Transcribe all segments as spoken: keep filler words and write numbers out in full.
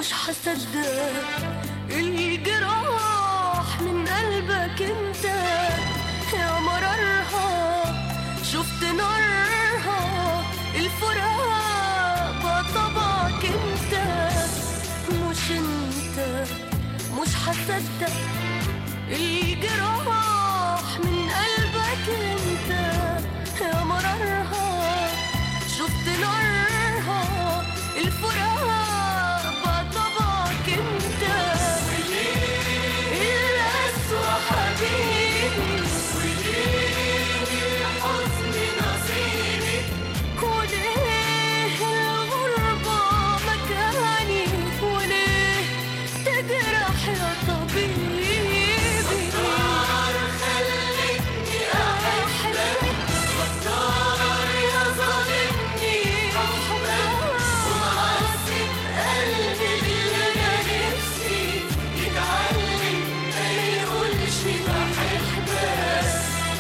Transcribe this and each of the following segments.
مش حصدق الجراح من قلبك انت يا مرارها، شفت نارها الفراق طبعك انت، مش انت مش حصدق الجراح من قلبك انت يا مرارها، شفت نارها الفراق طبعك انت، الأسوأ حبيبي وليه الحزن نصيبي، وليه الغربة مكاني، وليه تجرح يا طبيبي، غدار خلتني أحبك، غدار يا ظالمني أحبك، ومعذب قلبي اللي أنا نفسي يتعلم ما يقولش بحبك.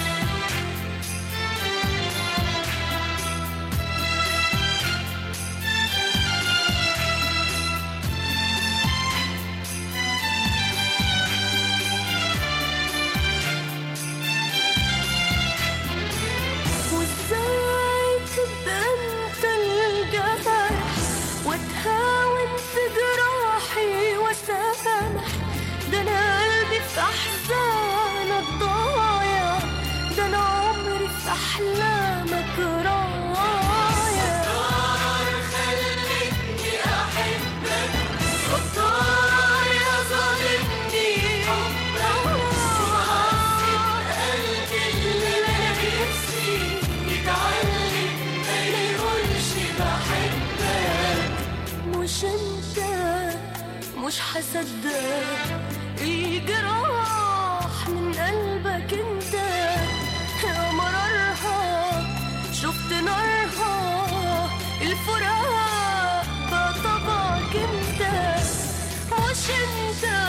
وازاي تبقى انت الجرح وتهاون في جراحي وسامح، ده انا قلبي في احزانك ضايع، ده انا عمري في احلامك رايح، غدار خلتني احبك، غدار يا ظالمني حبك، ومعذب قلبي اللي انا نفسي يتعلم ما يقولش بحبك، مش انت مش حصدق الجراح من قلبك انت يا مرارها، شفت نارها الفراق طبعك انت، مش انت